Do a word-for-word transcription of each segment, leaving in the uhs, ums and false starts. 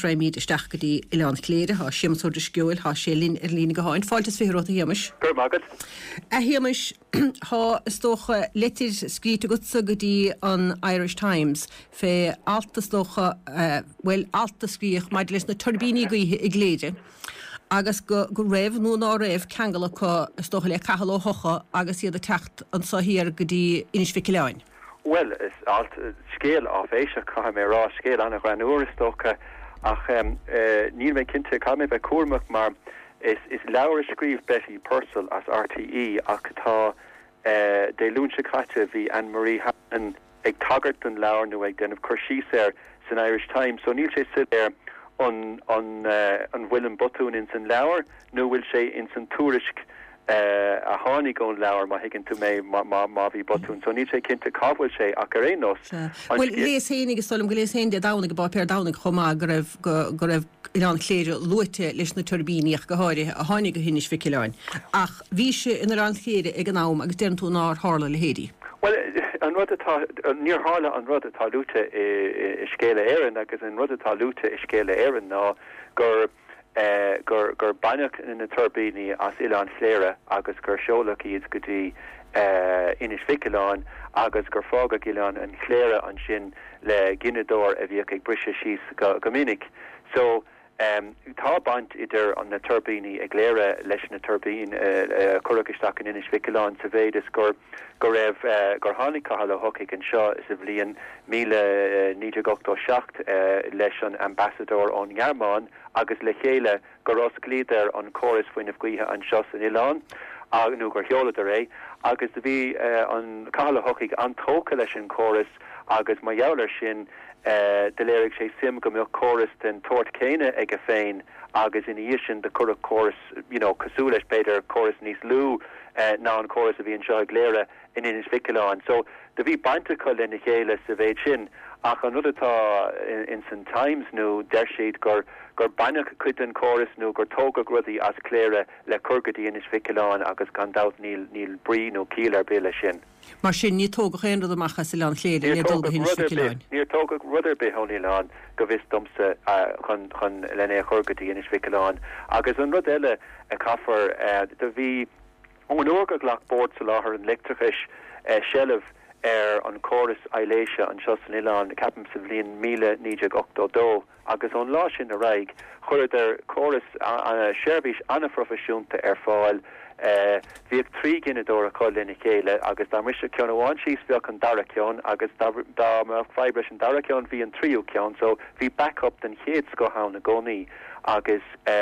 raimid isteach go dtí i leán léide há siamsú de sciúil há sé lín ar lína go háin fáiltas firóta héimis. Gur magad. A héimis há istócha letir scríte gutsa go dtí an Irish Times fé alta slócha well alta scríoch maid leis na turbíní gaithe i gléide. Agus go go raibh nó ná raibh ceangala có istócha le cahall ó hocha agus iad a techt an sahiar go dtí inis ficleáin. Well, is alt scéal á féise cha mé rá scéal anna granúir stocha ach um, uh, níl mé cinnte cha mé bheith cuamach mar is is leabhar scríomh Betty Purcell as R T E ach tá uh, dé lúnse caite bhí Anne-Marie Hannon ag tagart an leabhar nó ag denmh chuirsí ar san Irish Times, so níl sé sit ar an an uh, an bhfuilm botún in san leabhar nó bhfuil sé in san túrisc Uh, a hánig ón leabhar má higann tú mé má bhí botún, so ní sé cinnte cábhfuil sé ach ar éonos. Well, léas hénig is stolam go léas héine dánig go bá péir dánig chomá go raibh go raibh Irán chléire luite leis na turbíníach go háirithe a hánig go hinis ficileáin. Ach bhí sé in Irán chléire ag an nám agus déan tú ná hála le héadí. Well, an rud atá níor hála an rud atá lúte i scéile éireann agus an rud atá lúte i scéile éireann ná gur Uh, gur gur bainach in na turbíní as Ileán Chléire agus gur seolach iad go dtí uh, inis ficleáin agus gur fágach Ileán an Chléire an sin le ginadóir a bhíoh ag brise síos go minic. So um, tá baint idir an na turbíní ag léire leis na turbín uh, uh, chuiricisteach an inis ficleáin sa bhéidir gur gur raibh uh, gur tháinig caithal hocaigh an seo is a bhliain míle níte gochtó seacht uh, leis an ambassador ón Ghearmáin agus le chéile gur os glíidir an choras faoinmh gaotha an seo san Ileán ag nó gur cheola de ré agus de bhí uh, an caithal hocaigh an tóca leis an choras agus má dheabhlar sin uh, de léirigh sé sim go mbeadh choras den toirt céine ag a féin agus in dhíos sin de chur choras you know, cosú leis beidir choras níos lú uh, ná an choras a bhí an seo ag léire in inis ficleáin. So de bhí bainteáil lena chéile sa bhéid sin ach an nudatá in, in Saint Times nó der siad gur gur bainach chuid an choras nó gur tóga grudí as cléire le curgadí inis ficleáin agus gan dat níl níl brí nó cíl ar béle sin. Mar sin ní tóga chéanrad amachchas i leán chléide ní dulga inis ficleáin. Níor tóga rudidir be hon Ileán go bhís domsa chun chun lenne curgadí inis ficleáin agus an rud eile a caafar de bhí ón orga ghlach bord sa láthair an lectrachis shellah ar an choras eiléise an seo san Ileán capim sa bhliain míle níide ochtó dó agus an lá sin a raig chuidir choras seirbhís anna profisiúnta ar fáil bhíag trí ginadóra coil lena chéile agus dá muise ceann amháin síos bheadh an dara ceann agus dá mar fibres an dara ceann bhí an tríú ceann, so bhí backup den chéad scothán na gcónaí agus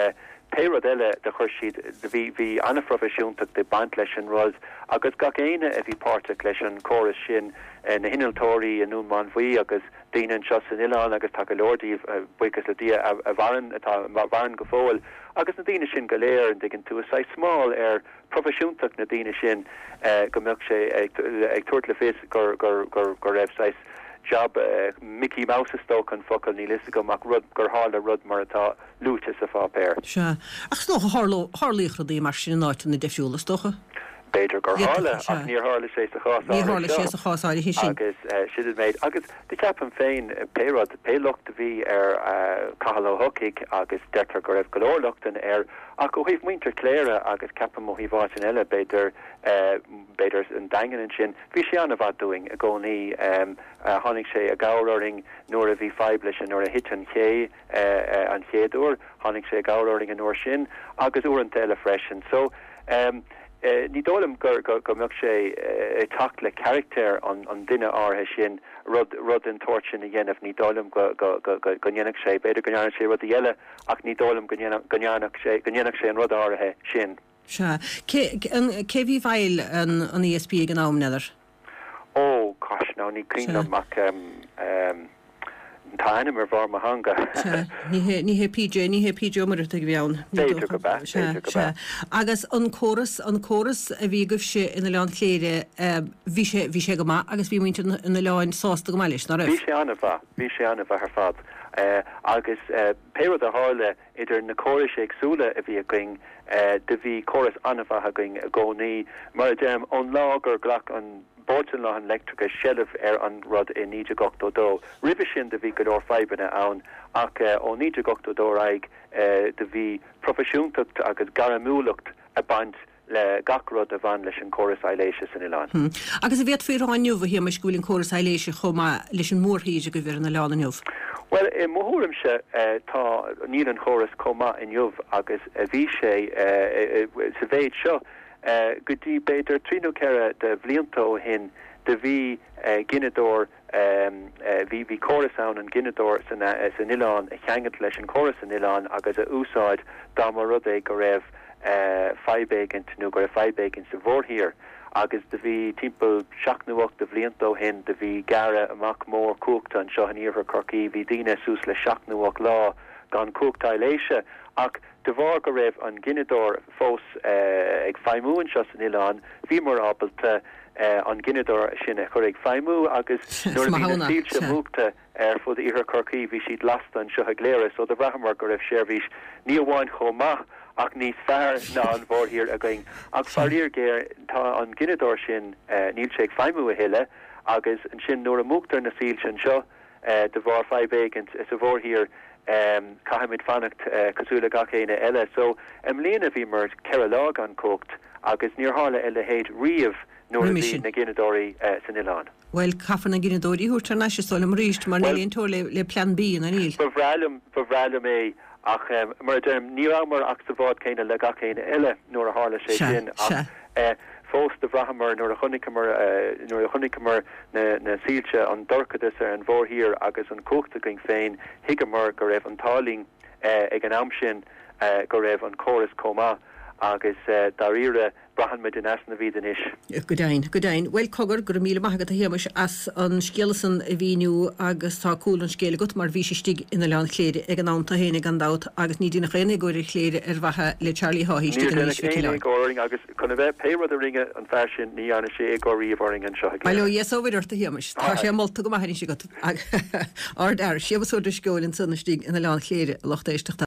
Péad eile de chuir siad bhí bhí anna profisiúntaach de baint leis an rud agus gach éine a bhí páirteach leis an choras sin na hinaltóirí an úmán bhuí agus daine an seo san Ileán agus tá go leordíh buchas le dia a bharan atá bharan go fóil agus na daine sin go léir an diggin tú a smáil ar profisiúntaach na daine sin go mbeadh sé ag tuairt le fés gur gur gur gur raibh sais job uh, Mickey Mouse stoke an focal ní list go mac rud gur hála rud mar atá lúte sa fá péir. Se. Ach nó hálíchrodí mar sin náit na defisiúla stocha? Beidir gur hála ach níor hála sé sa chásáil. Ní hála sé sa chásáil hí sin. Agus siad méid agus de ceapan féin péród pélocht a bhí ar cahaló hocaigh agus detar go raibh golóirlochtain ar ach go híh muinter cléire agus ceapan mo híháin eile beidir beidir an dagan an sin bhí sé anna bhd doing a gcónaí tháinig sé a gáiríring nuair a bhí feiblis an nuair a hit an ché an chéadúr tháinig sé a gáiríring an nuair sin agus uair an teile freisin. So um, Uh, ní dólam gur go go meach sé uh, tak le character an an duine áthe sin rud rud an toirt sin a dhéanamh ní dólam go go go go gonneannach sé beidir gonneannach sé rud a dhéile ach ní dólam gonneannach sé gonneannach sé an rud áthe sin. Se cé bhí bhail an an E S P ag an nám neidir? Ó cos ná ní clíanamach um, um, Táine mar bhar hanga. Ní hé P J ní hé P J mar ag bheann. Agus an choras an choras a bhí goh sé ina leán cléire bhí sé bhí sé go má agus bhí muinte ina leáin sásta go maiis ná raibh. Bhí sé anna bha bhí sé anna bha ar fad agus péad a hála idir na choras agsúla a bhí a going de bhí choras anna bha a going a gcónaí mar dem an lágur ghlach an Borton an electric shelf er an rod in Nija Gokto do. Rivishin de vi gador fiberne an ak o Nija Gokto do aig de vi professiúntucht agus garamúlucht a band le gacrod a van leis an choras eiléise san Ilan. Hmm. Agus a bheit fyrir an nniuh hí me sgúlinn choras eiléise chuma leis an mórhíide go bhir na leán nniuh. Well, i móthúrimse uh, tá níl an choras comá in jobh agus a bhí sé uh, sa bhéid seo uh, go dtí beidir tríú ceire de bhlíontó hin de bhí uh, Gineador um, uh, bhí bhí choras ann an Gineador san, uh, san Ilan a cheangad leis an choras san Ilan agus a úsáid dá mar rud é go raibh Uh, feibégan nu go feibégan sa bhórthír agus de bhí timppel seachnuach de bhlíontó hin de bhí gara amach mór cuachta an seo an íorthar Corcaigh hí daine sús le seachnuach lá gan cuachta léise ach de bhar go raibh an Gineador fós uh, ag feimúin seo san Ilan bhí mar ábalta uh, an Gineador sin a chur ag feimú agus nuair a bhí na sílte múachta ar fud íorthar Corcaigh bhí siad lasta an seo a gléire so de bhreathmar go raibh sérbhís ní amháin chomh ach níos fearr ná an bhórthír a going ach farír géir tá an Gineador sin uh, níl sé feimú a hiile agus an sin nuair a múachtar na síl sin seo uh, de bhar feibégant is a bhórthír um, caiimiid fannacht uh, cosúla gachéine eile so am léana bhí mar ceire lág an cócht agus níor hála eile héad riamh nuair a bhí na Gineadorí uh, san Ilan. Well, cafan na Gineadorí útar na sé solim ríist mar well, líon tóir le, le plan B na níl. Bhrealam bhrealam é ach um, mar derm ní amar ach sa bhád céine le gachéine eile nuair a hála sé sin ach uh, fós de bhreathmar nuair a chunicimar uh, nuair a chunicimar na, na sílte an dorcadas ar an bhórthír agus an cóchta going féin hiigeamar go raibh an táling uh, ag an am sin uh, go raibh an choras comá agus uh, daríre brahan me den asna víden is. Godain, godain. Well, cogur gur míle maigad a héimis as an scéalasan a bhíniu agus tá cúil an scéala gut mar bhí sé stig ina leán chléire ag an ámta héna an dát agus ní dina chéna goir chléire ar bhatha le Charlie Hawhí stig an níos Ní goring agus chuna bheith péirad a ringe an fearsin ní anna sé goríomh oring an seo. Malo, yes, ó bhíidir a héimis. Tá sé molta go maithrin sé gut. Ard ar, sé bhsúir de scéil in sanna stig ina leán chléire lochta éisteachta.